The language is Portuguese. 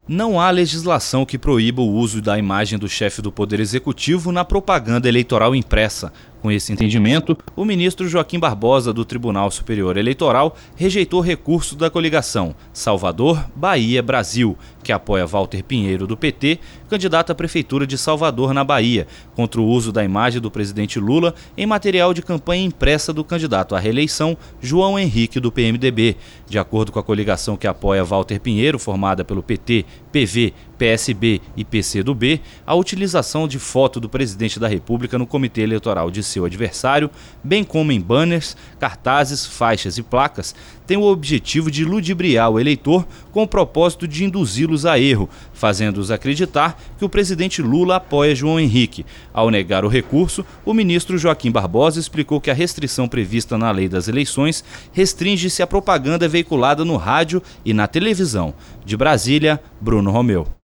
Não há legislação que proíba o uso da imagem do chefe do Poder Executivo na propaganda eleitoral impressa. Com esse entendimento, o ministro Joaquim Barbosa, do Tribunal Superior Eleitoral, rejeitou recurso da coligação Salvador, Bahia, Brasil, que apoia Walter Pinheiro, do PT, candidato à Prefeitura de Salvador, na Bahia, contra o uso da imagem do presidente Lula em material de campanha impressa do candidato à reeleição, João Henrique, do PMDB. De acordo com a coligação que apoia Walter Pinheiro, formada pelo PT, PV, PSB e PCdoB, a utilização de foto do presidente da República no comitê eleitoral de seu adversário, bem como em banners, cartazes, faixas e placas, tem o objetivo de ludibriar o eleitor com o propósito de induzi-los a erro, fazendo-os acreditar que o presidente Lula apoia João Henrique. Ao negar o recurso, o ministro Joaquim Barbosa explicou que a restrição prevista na lei das eleições restringe-se à propaganda veiculada no rádio e na televisão. De Brasília, Bruno Romeu.